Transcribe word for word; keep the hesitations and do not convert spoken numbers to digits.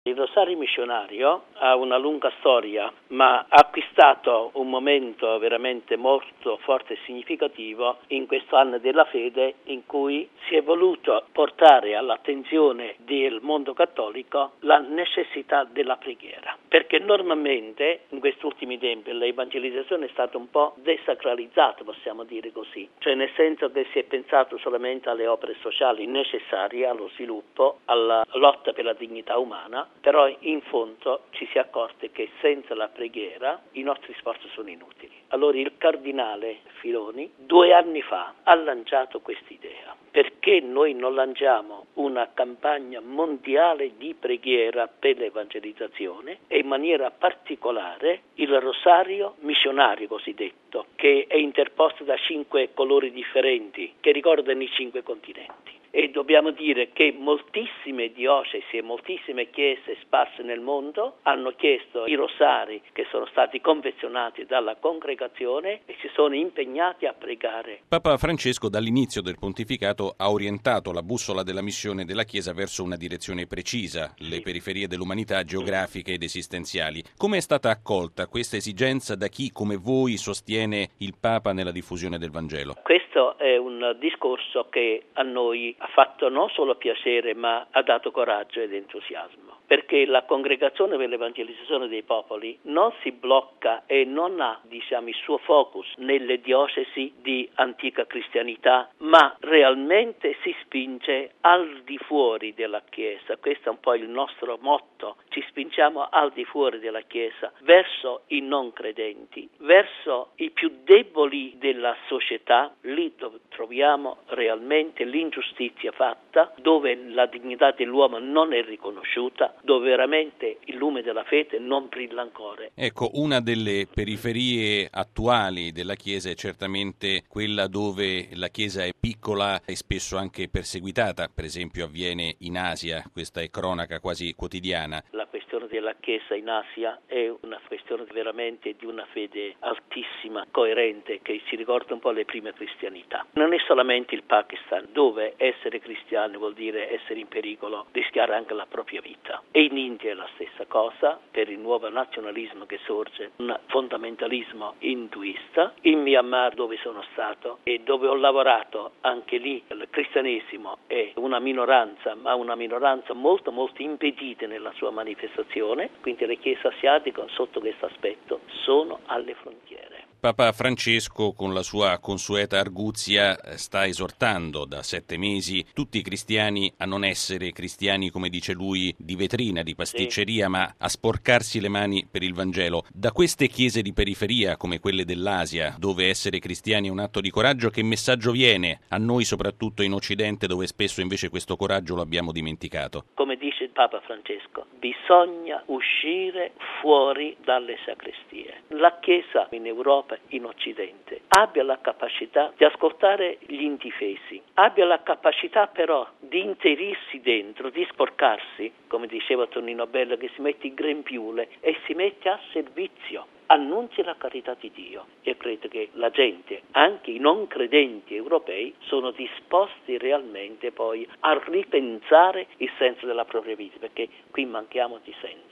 Il rosario missionario ha una lunga storia, ma ha acquistato un momento veramente molto forte e significativo in questo anno della fede, in cui si è voluto portare all'attenzione del mondo cattolico la necessità della preghiera. Perché normalmente in questi ultimi tempi l'evangelizzazione è stata un po' desacralizzata, possiamo dire così, cioè nel senso che si è pensato solamente alle opere sociali necessarie allo sviluppo, alla lotta per la dignità umana. Però in fondo ci si è accorti che senza la preghiera i nostri sforzi sono inutili. Allora il cardinale Filoni due anni fa ha lanciato quest'idea. Perché noi non lanciamo una campagna mondiale di preghiera per l'evangelizzazione e in maniera particolare il rosario missionario cosiddetto, che è interposto da cinque colori differenti che ricordano i cinque continenti. E dobbiamo dire che moltissime diocesi e moltissime chiese sparse nel mondo hanno chiesto i rosari che sono stati confezionati dalla congregazione e si sono impegnati a pregare. Papa Francesco dall'inizio del pontificato ha orientato la bussola della missione della Chiesa verso una direzione precisa, le sì. periferie dell'umanità geografiche ed esistenziali. Come è stata accolta questa esigenza da chi come voi sostiene il Papa nella diffusione del Vangelo? Questo è un discorso che a noi ha fatto non solo piacere ma ha dato coraggio ed entusiasmo, perché la congregazione per l'evangelizzazione dei popoli non si blocca e non ha, diciamo, il suo focus nelle diocesi di antica cristianità, ma realmente si spinge al di fuori della Chiesa. Questo è un po' il nostro motto, ci spingiamo al di fuori della Chiesa, verso i non credenti, verso i più deboli della società, lì dove troviamo realmente l'ingiustizia fatta, dove la dignità dell'uomo non è riconosciuta, dove veramente il lume della fede non brilla ancora. Ecco, una delle periferie attuali della Chiesa è certamente quella dove la Chiesa è piccola e spesso anche perseguitata, per esempio avviene in Asia, questa è cronaca quasi quotidiana. La questione della Chiesa in Asia è una questione veramente di una fede altissima, coerente, che ci ricorda un po' le prime cristianità. Non è solamente il Pakistan, dove essere cristiani vuol dire essere in pericolo, rischiare anche la propria vita. E in India è la stessa cosa, per il nuovo nazionalismo che sorge, un fondamentalismo induista. In Myanmar, dove sono stato e dove ho lavorato, anche lì il cristianesimo è una minoranza, ma una minoranza molto molto impedita nella sua manifestazione, quindi le chiese asiatiche sotto questo aspetto sono alle frontiere. Papa Francesco, con la sua consueta arguzia, sta esortando da sette mesi tutti i cristiani a non essere cristiani, come dice lui, di vetrina, di pasticceria, sì. ma a sporcarsi le mani per il Vangelo. Da queste chiese di periferia, come quelle dell'Asia, dove essere cristiani è un atto di coraggio, che messaggio viene a noi, soprattutto in Occidente, dove spesso invece questo coraggio lo abbiamo dimenticato? Come dice il Papa Francesco, bisogna uscire fuori dalle sacrestie. La Chiesa in Europa, in Occidente, abbia la capacità di ascoltare gli indifesi, abbia la capacità però di inserirsi dentro, di sporcarsi, come diceva Tonino Bello, che si mette in grembiule e si mette a servizio, annunzia la carità di Dio. E credo che la gente, anche i non credenti europei, sono disposti realmente poi a ripensare il senso della propria vita, perché qui manchiamo di senso.